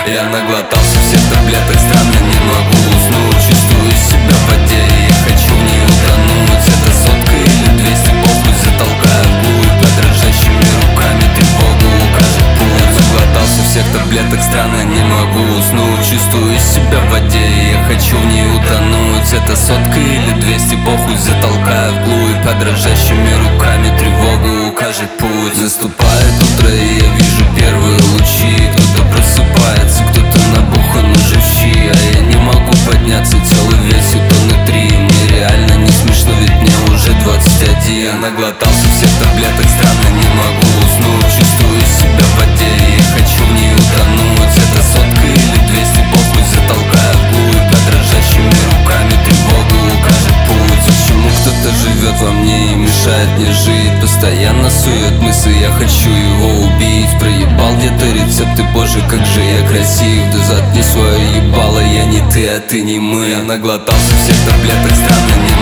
Я наглотался всех таблеток, странно, не могу уснуть. Чувствую себя в воде, и я хочу в ней утонуть. Это сотка или 200, похуй, затолкаю вглубь. Под дрожащими руками тревогу укажет путь. Наглотался всех таблеток, странно, не могу уснуть. Чувствую себя в воде, и я хочу в ней утонуть. Это сотка или 200, похуй, затолкаю вглубь. Под дрожащими руками тревогу укажет путь. Наступает утро, и я вижу первые лучи. Кто-то просыпается, кто-то набухан уже в щи. А я не могу подняться, целый весь тонны 3. Мне реально не смешно, ведь мне уже 21. Я наглотался всех таблеток, странно, не могу уснуть. Чувствую себя в воде, и я хочу в ней утонуть. Это сотка или 200, похуй, затолкаю вглубь. Под дрожащими руками тревогу укажет путь. Почему кто-то живет во мне и мешает мне жить? Постоянно сует мысли, я хочу его убить. Проебал где-то рецепты, боже, как же я красив. Да заткни свое ебало, я не ты, а ты не мы. Я наглотался всех таблеток, странно, не